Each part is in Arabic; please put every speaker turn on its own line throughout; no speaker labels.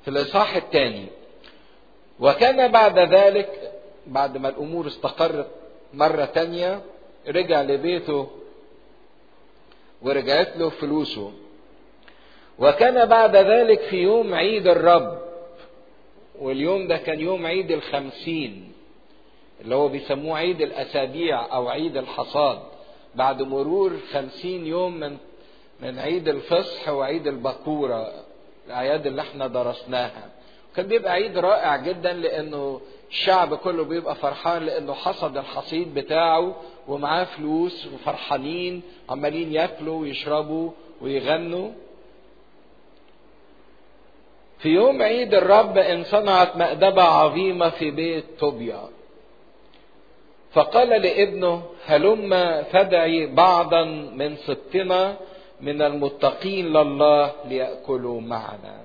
في الإصحاح الثاني. وكان بعد ذلك، بعد ما الأمور استقرت مرة تانية، رجع لبيته ورجعت له فلوسه. وكان بعد ذلك في يوم عيد الرب، واليوم ده كان يوم عيد 50 اللي هو بيسموه عيد الأسابيع أو عيد الحصاد، بعد مرور 50 يوم من عيد الفصح وعيد البكورة، الأعياد اللي احنا درسناها. كان بيبقى عيد رائع جدا، لأنه الشعب كله بيبقى فرحان لأنه حصد الحصيد بتاعه ومعاه فلوس وفرحانين عمالين ياكلوا ويشربوا ويغنوا. في يوم عيد الرب انصنعت مأدبة عظيمة في بيت طوبيا، فقال لابنه: هلم فدعي بعضا من سبطنا من المتقين لله ليأكلوا معنا.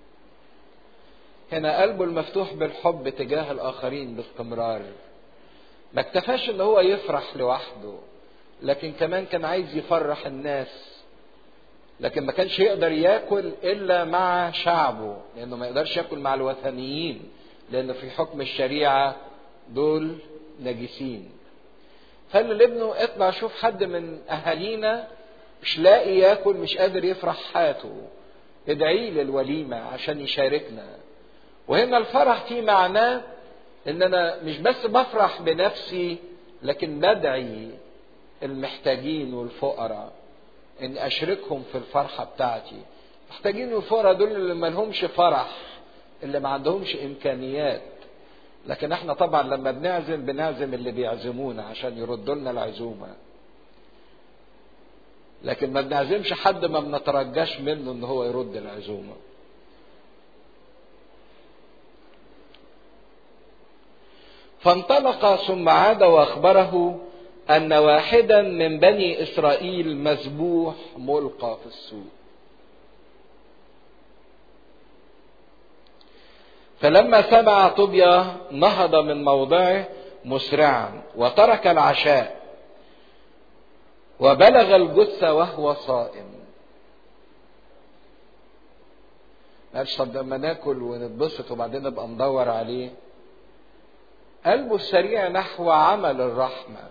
هنا قلبه المفتوح بالحب تجاه الآخرين باستمرار. ما اكتفاش ان هو يفرح لوحده، لكن كمان كان عايز يفرح الناس. لكن ما كانش يقدر ياكل الا مع شعبه، لانه ما يقدرش ياكل مع الوثنيين، لانه في حكم الشريعة دول نجسين. قال لابنه: اطلع شوف حد من اهالينا مش لاقي ياكل، مش قادر يفرح حياته، ادعي للوليمة عشان يشاركنا. وهنا الفرح فيه معناه ان انا مش بس بفرح بنفسي، لكن بدعي المحتاجين والفقراء ان اشركهم في الفرحة بتاعتي. محتاجين والفقراء دول اللي ما لهمش فرح، اللي ما عندهمش امكانيات. لكن احنا طبعا لما بنعزم اللي بيعزمونا عشان يردوا لنا العزومة، لكن ما بنعزمش حد ما بنترجاش منه ان هو يرد العزومة. فانطلق ثم عاد واخبره ان واحدا من بني اسرائيل مذبوح ملقى في السوق. فلما سمع طوبيا نهض من موضعه مسرعا وترك العشاء وبلغ الجثة وهو صائم. قالش طب لما ناكل ونتبسط وبعدين نبقى ندور عليه. قلبه السريع نحو عمل الرحمة،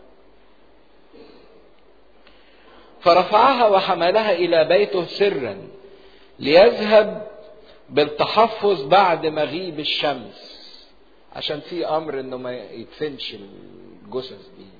فرفعها وحملها إلى بيته سرا ليذهب بالتحفظ بعد مغيب الشمس، عشان في أمر إنه ما يدفنش الجثث دي.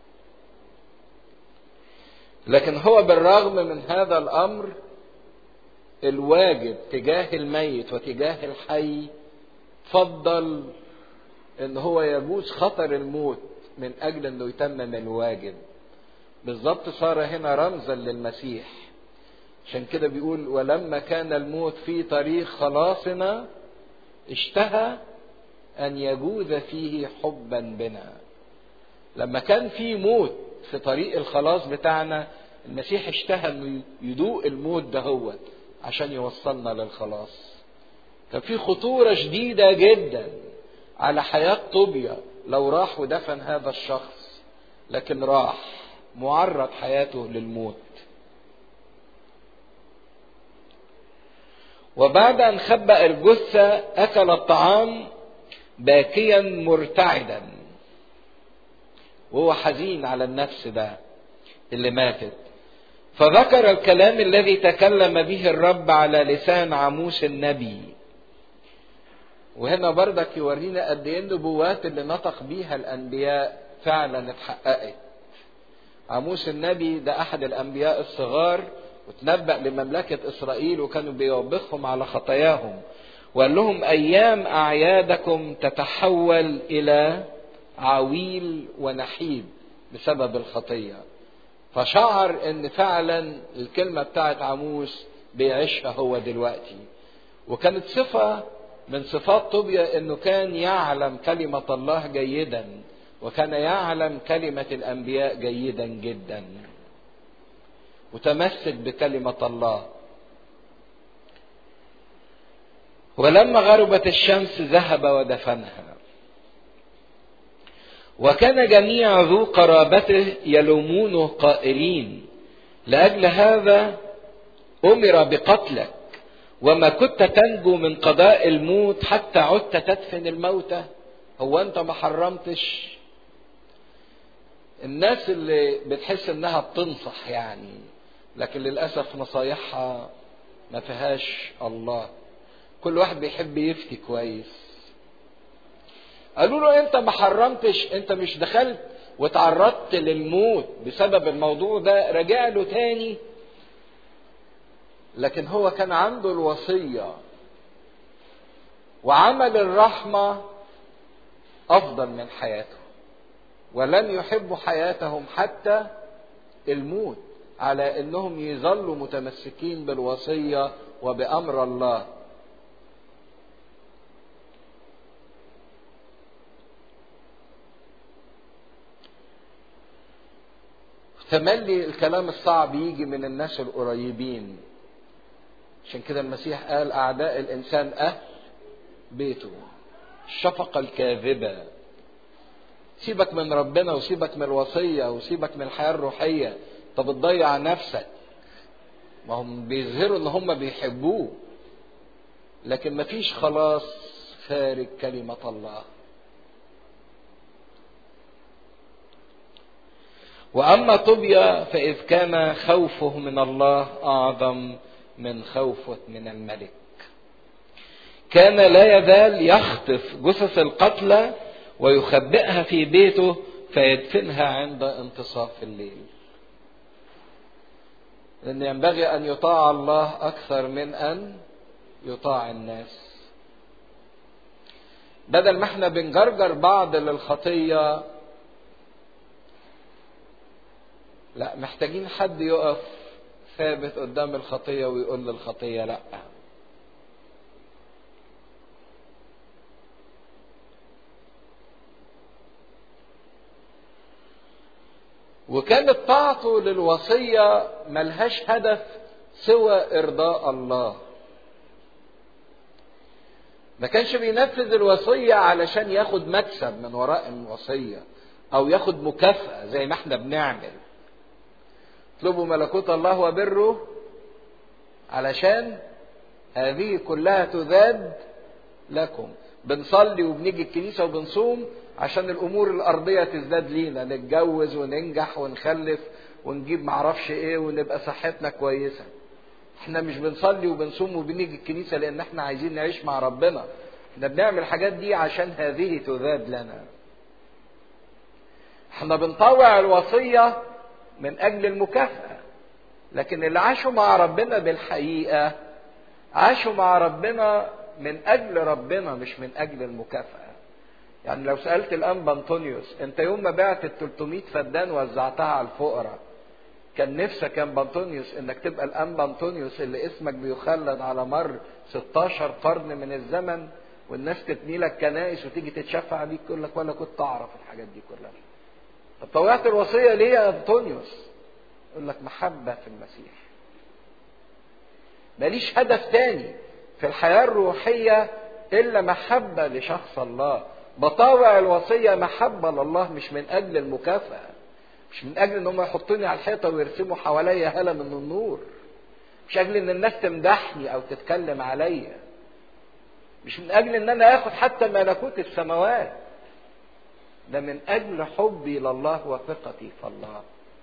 لكن هو بالرغم من هذا الأمر الواجب تجاه الميت وتجاه الحي، فضل ان هو يجوز خطر الموت من اجل انه يتمم الواجب. بالضبط صار هنا رمزا للمسيح. عشان كده بيقول: ولما كان الموت في طريق خلاصنا اشتهى ان يجوز فيه حبا بنا. لما كان في موت في طريق الخلاص بتاعنا، المسيح اشتهى انه يدوق الموت دهوت عشان يوصلنا للخلاص. كان في خطورة شديدة جدا على حياة طوبيا لو راح ودفن هذا الشخص، لكن راح معرض حياته للموت. وبعد أن خبأ الجثة أكل الطعام باكيا مرتعدا، وهو حزين على النفس ده اللي ماتت. فذكر الكلام الذي تكلم به الرب على لسان عموس النبي. وهنا برضك يورينا قد ايه النبوات اللي نطق بيها الانبياء فعلا اتحققت. عموس النبي ده احد الانبياء الصغار، وتنبأ لمملكة اسرائيل وكانوا بيوبخهم على خطاياهم، وقال لهم: ايام اعيادكم تتحول الى عويل ونحيب بسبب الخطية. فشعر ان فعلا الكلمة بتاعت عموس بيعيشها هو دلوقتي. وكانت صفة من صفات طوبيا انه كان يعلم كلمة الله جيدا، وكان يعلم كلمة الانبياء جيدا جدا، متمسك بكلمة الله. ولما غربت الشمس ذهب ودفنها. وكان جميع ذو قرابته يلومونه قائلين: لأجل هذا أمر بقتلك، وما كنت تنجو من قضاء الموت حتى عدت تدفن الموتى. هو انت ما حرمتش؟ الناس اللي بتحس انها بتنصح يعني، لكن للأسف نصايحها ما فيهاش الله. كل واحد بيحب يفتي كويس. قالوا له انت ما حرمتش، انت مش دخلت وتعرضت للموت بسبب الموضوع ده. رجع له تاني، لكن هو كان عنده الوصية وعمل الرحمة أفضل من حياته، ولم يحبوا حياتهم حتى الموت على أنهم يظلوا متمسكين بالوصية وبأمر الله. تملي الكلام الصعب يجي من الناس القريبين. عشان كده المسيح قال أعداء الإنسان أهل بيته. الشفقة الكاذبة. سيبك من ربنا وسيبك من الوصية وسيبك من الحياة الروحية، طب بتضيع نفسك. ما هم بيظهروا ان هم بيحبوه، لكن مفيش خلاص خارج كلمة الله. وأما طوبيا فإذ كان خوفه من الله أعظم من خوفه من الملك، كان لا يزال يخطف جثث القتلى ويخبئها في بيته فيدفنها عند انتصاف الليل. لأن ينبغي أن يطاع الله أكثر من أن يطاع الناس. بدل ما احنا بنجرجر بعض للخطية، لا، محتاجين حد يقف ثابت قدام الخطية ويقول للخطية لا. وكانت طاعته للوصية ملهاش هدف سوى إرضاء الله. ما كانش بينفذ الوصية علشان ياخد مكسب من وراء الوصية أو ياخد مكافأة زي ما احنا بنعمل. اطلبوا ملكوت الله وبره علشان هذه كلها تزاد لكم. بنصلي وبنيجي الكنيسة وبنصوم عشان الأمور الأرضية تزداد لينا، نتجوز وننجح ونخلف ونجيب معرفش ايه ونبقى صحتنا كويسة. احنا مش بنصلي وبنصوم وبنيجي الكنيسة لأن احنا عايزين نعيش مع ربنا. احنا بنعمل الحاجات دي عشان هذه تزاد لنا. احنا بنطوع الوصية من أجل المكافأة، لكن اللي عاشوا مع ربنا بالحقيقة عاشوا مع ربنا من أجل ربنا مش من أجل المكافأة. يعني لو سألت الأنبا أنطونيوس انت يوم ما بعت 300 فدان وزعتها على الفقراء، كان نفسك يا أنبا أنطونيوس انك تبقى الأنبا أنطونيوس اللي اسمك بيخلد على مر 16 قرن من الزمن، والناس تبني لك كنائس وتيجي تتشفع بيك تقول لك ولا كنت أعرف الحاجات دي كلها؟ طب طوعت الوصية ليه يا أنطونيوس؟ يقول لك محبة في المسيح. ماليش هدف تاني في الحياة الروحية إلا محبة لشخص الله. بطاوع الوصية محبة لله مش من أجل المكافأة، مش من أجل إن هم يحطوني على الحيطة ويرسموا حواليا هالة من النور، مش أجل إن الناس تمدحني أو تتكلم عليا، مش من أجل إن أنا آخد حتى ملكوت السماوات. ده من أجل حبي لله وثقتي في الله.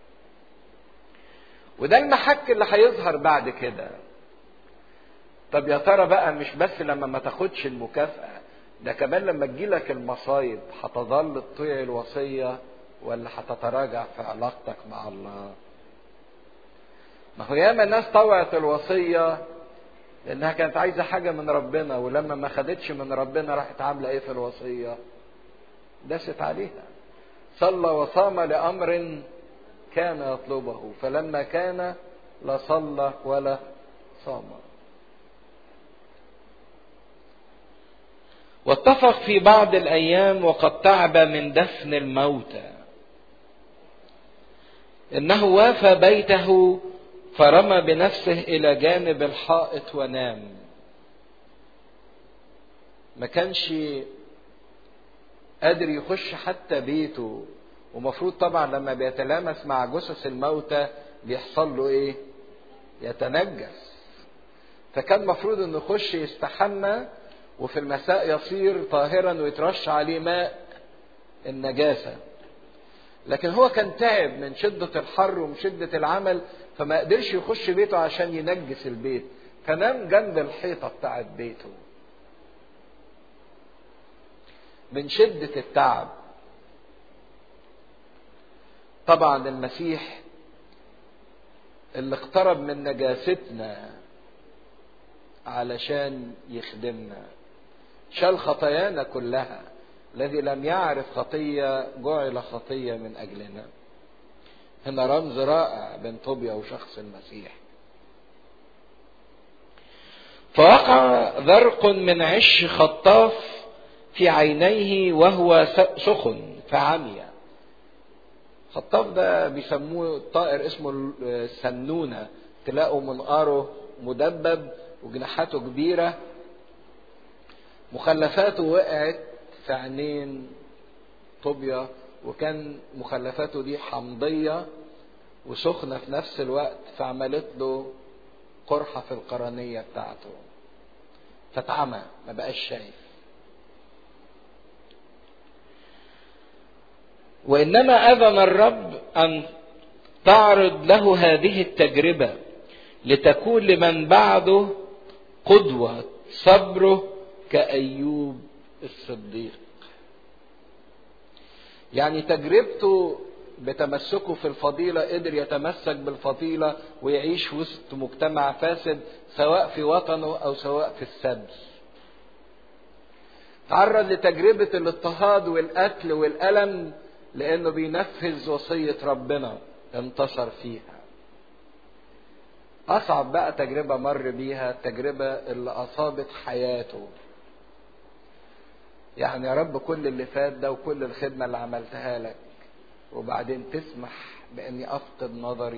وده المحك اللي هيظهر بعد كده. طب يا ترى بقى مش بس لما ما تاخدش المكافأة، ده كمان لما تجيلك المصايب هتظل تطيع الوصية ولا هتتراجع في علاقتك مع الله؟ ما هو ياما ناس طوعت الوصية لأنها كانت عايزة حاجة من ربنا، ولما ما خدتش من ربنا راحت عاملة ايه في الوصية؟ دست عليها. صلى وصام لأمر كان يطلبه، فلما كان لا صلى ولا صام. واتفق في بعض الأيام وقد تعب من دفن الموتى إنه وافى بيته فرمى بنفسه إلى جانب الحائط ونام. ما كانش قادر يخش حتى بيته، ومفروض طبعا لما بيتلامس مع جثث الموتى بيحصل له ايه؟ يتنجس. فكان مفروض انه يخش يستحمى وفي المساء يصير طاهرا ويترش عليه ماء النجاسة. لكن هو كان تعب من شدة الحر ومن شدة العمل، فما قدرش يخش بيته عشان ينجس البيت، فنام جنب الحيطة بتاعت بيته من شدة التعب. طبعا المسيح اللي اقترب من نجاستنا علشان يخدمنا، شال خطايانا كلها، الذي لم يعرف خطية جعل خطية من أجلنا. هنا رمز رائع بين طوبيا وشخص المسيح. فوقع ذرق من عش خطاف في عينيه وهو سخن فعمي. خطاف ده بيسموه الطائر اسمه السنونة، تلاقوا منقاره مدبب وجناحاته كبيرة. مخلفاته وقعت في عينين طوبيا، وكان مخلفاته دي حمضية وسخنة في نفس الوقت، فعملت له قرحة في القرنية بتاعته، فاتعمى ما بقاش شايف. وإنما أذن الرب أن تعرض له هذه التجربة لتكون لمن بعده قدوة صبره كأيوب الصديق. يعني تجربته بتمسكه في الفضيلة قدر يتمسك بالفضيلة ويعيش وسط مجتمع فاسد، سواء في وطنه أو سواء في السبي. تعرض لتجربة الاضطهاد والقتل والألم لأنه بينفذ وصية ربنا، انتصر فيها. أصعب بقى تجربة مر بيها التجربة اللي أصابت حياته. يعني يا رب كل اللي فات ده وكل الخدمة اللي عملتها لك، وبعدين تسمح بأني أفقد نظري؟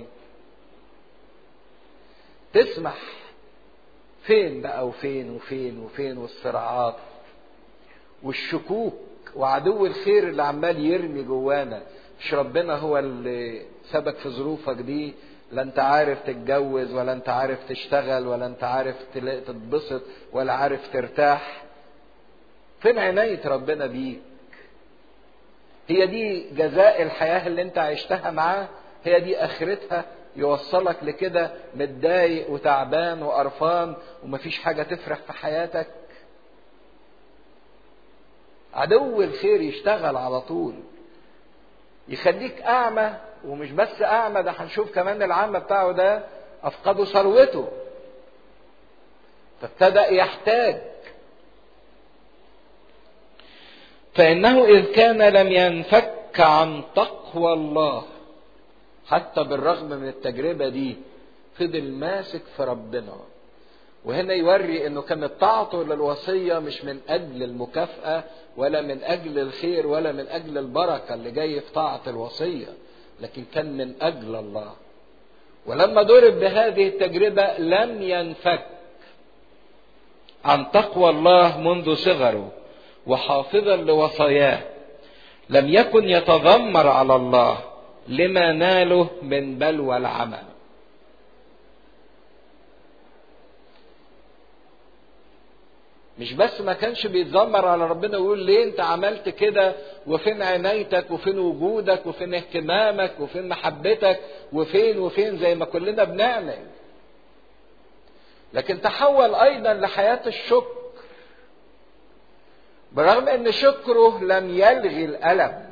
تسمح فين بقى وفين وفين وفين، والصراعات والشكوك وعدو الخير اللي عمال يرمي جوانا. مش ربنا هو اللي سبك في ظروفك دي؟ لا انت عارف تتجوز، ولا انت عارف تشتغل، ولا انت عارف تتبسط، ولا عارف ترتاح. فين عناية ربنا بيك؟ هي دي جزاء الحياة اللي انت عشتها معاه؟ هي دي اخرتها؟ يوصلك لكده متضايق وتعبان وقرفان ومفيش حاجة تفرح في حياتك؟ عدو الخير يشتغل على طول، يخليك اعمى. ومش بس اعمى، ده هنشوف كمان العمى بتاعه ده افقدوا ثروته، فابتدأ يحتاج. فإنه إذ كان لم ينفك عن تقوى الله، حتى بالرغم من التجربة دي فضل ماسك في ربنا. وهنا يوري انه كانت طاعته للوصية مش من اجل المكافأة ولا من اجل الخير ولا من اجل البركة اللي جاي في طاعة الوصية، لكن كان من اجل الله. ولما ضرب بهذه التجربة لم ينفك عن تقوى الله منذ صغره وحافظا لوصاياه، لم يكن يتذمر على الله لما ناله من بلوى العمى. مش بس ما كانش بيتذمر على ربنا ويقول ليه انت عملت كده، وفين عنايتك وفين وجودك وفين اهتمامك وفين محبتك وفين وفين زي ما كلنا بنعمل، لكن تحول ايضا لحياة الشكر. برغم ان شكره لم يلغي الألم،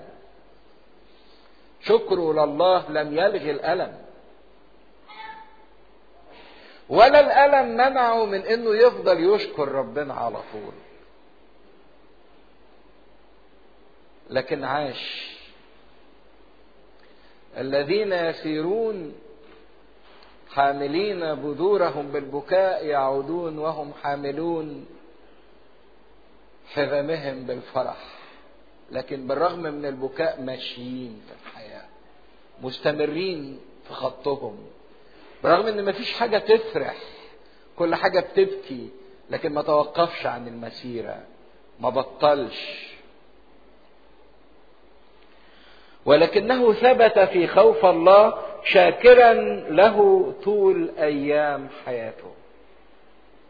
شكره لله لم يلغي الألم، ولا الألم منعه من انه يفضل يشكر ربنا على طول، لكن عاش. الذين يسيرون حاملين بذورهم بالبكاء يعودون وهم حاملون حزمهم بالفرح. لكن بالرغم من البكاء ماشيين في الحياة، مستمرين في خطهم، برغم ان مفيش حاجة تفرح، كل حاجة بتبكي، لكن ما توقفش عن المسيرة، ما بطلش. ولكنه ثبت في خوف الله شاكرا له طول ايام حياته.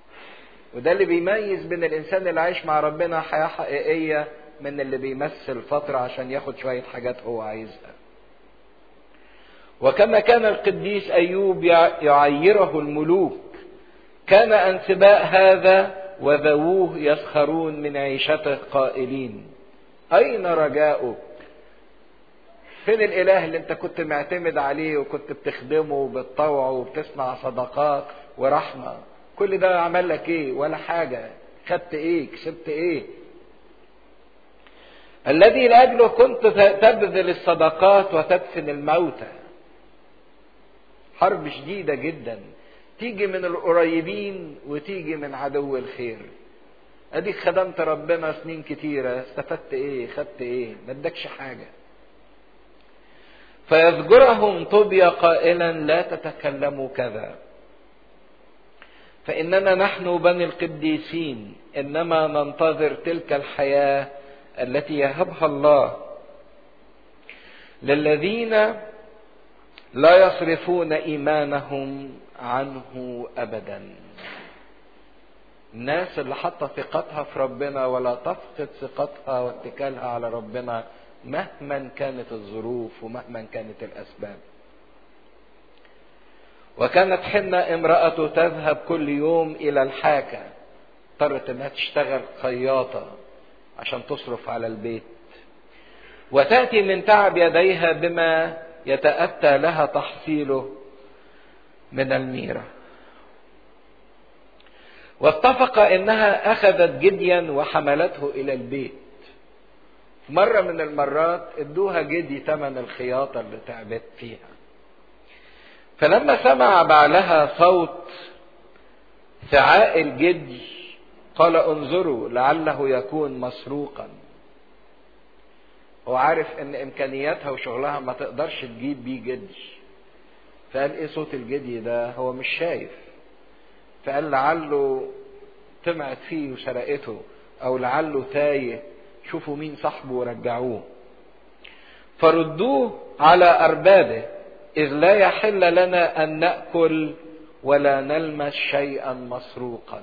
وده اللي بيميز بين الانسان اللي عايش مع ربنا حياة حقيقية من اللي بيمثل فترة عشان ياخد شوية حاجات هو عايزها. وكما كان القديس ايوب يعيره الملوك، كان انسباء هذا وذووه يسخرون من عيشته قائلين: اين رجاؤك؟ فين الاله اللي انت كنت معتمد عليه وكنت بتخدمه وبتطوعه وبتصنع صدقات ورحمة؟ كل ده عمل لك ايه؟ ولا حاجة. خدت ايه؟ كسبت ايه؟ الذي لاجله كنت تبذل الصدقات وتدفن الموتى. حرب شديدة جدا تيجي من القريبين وتيجي من عدو الخير. اديك خدمت ربنا سنين كتيرة، استفدت ايه؟ خدت ايه؟ ما ادكش حاجة. فيزجرهم طوبيا قائلا: لا تتكلموا كذا، فإننا نحن بني القديسين إنما ننتظر تلك الحياة التي يهبها الله للذين لا يصرفون إيمانهم عنه أبدا. الناس اللي حاطة ثقتها في ربنا ولا تفقد ثقتها واتكالها على ربنا مهما كانت الظروف ومهما كانت الأسباب. وكانت حنة امرأته تذهب كل يوم إلى الحاكة، اضطرت انها تشتغل خياطة عشان تصرف على البيت، وتأتي من تعب يديها بما يتأتى لها تحصيله من الميرة. واتفق انها اخذت جديا وحملته الى البيت. مرة من المرات ادوها جدي ثمن الخياطة اللي تعبت فيها. فلما سمع بعلها صوت سعاء الجدي قال: انظروا لعله يكون مسروقا. هو عارف ان امكانياتها وشغلها ما تقدرش تجيب بيه جدي، فقال: ايه صوت الجدي ده؟ هو مش شايف. فقال: لعله طمعت فيه وسرقته، او لعله تايه، شوفوا مين صاحبه ورجعوه. فردوه على اربابه، إذ لا يحل لنا أن نأكل ولا نلمس شيئا مسروقا.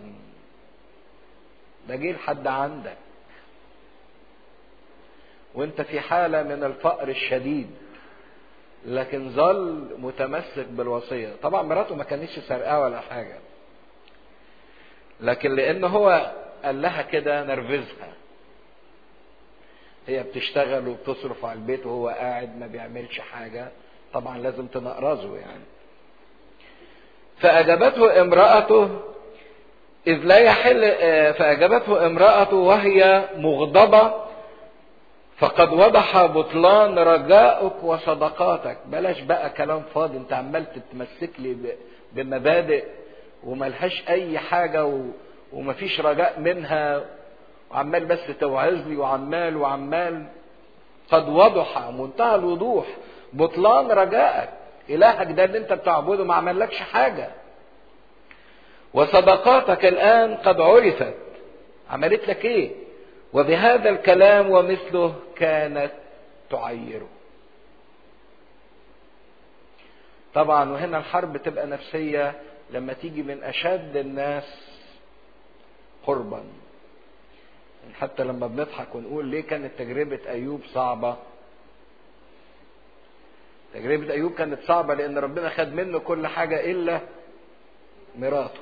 ده جه لحد عندك وانت في حالة من الفقر الشديد، لكن ظل متمسك بالوصية. طبعا مراته ما كانتش سرقاه ولا حاجة، لكن لأنه هو قال لها كده نرفزها. هي بتشتغل وبتصرف على البيت وهو قاعد ما بيعملش حاجة، طبعا لازم تنقرزه يعني. فأجابته امرأته إذ لا يحل فأجابته امرأته وهي مغضبة: فقد وضح بطلان رجائك وصدقاتك. بلاش بقى كلام فاضي، انت عمال تتمسك لي بمبادئ وملهاش اي حاجة ومفيش رجاء منها، وعمال بس توعظ لي وعمال. قد وضح، منتهى الوضوح، بطلان رجائك. إلهك ده اللي انت بتعبده ما عملكش حاجة. وصدقاتك الآن قد عرفت، عملت لك ايه؟ وبهذا الكلام ومثله كانت تعيره. طبعا وهنا الحرب تبقى نفسية لما تيجي من أشد الناس قربا. حتى لما بنضحك ونقول ليه كانت تجربة أيوب صعبة؟ تجربة أيوب كانت صعبة لأن ربنا خد منه كل حاجة إلا مراته،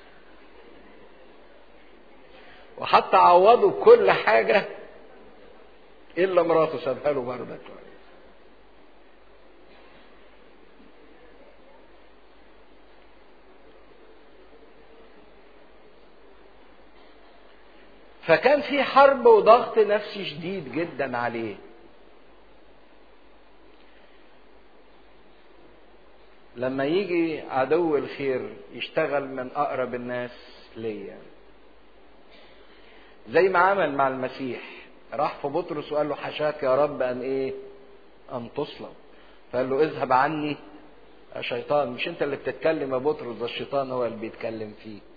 وحتى عوضه كل حاجة إلا مراته سابها له برضك. فكان في حرب وضغط نفسي شديد جدا عليه. لما يجي عدو الخير يشتغل من أقرب الناس ليا، زي ما عمل مع المسيح، راح في بطرس وقال له: حشاك يا رب أن إيه؟ أن تصلب. فقال له: اذهب عني يا شيطان. مش أنت اللي بتتكلم يا بطرس، ده الشيطان هو اللي بيتكلم فيك.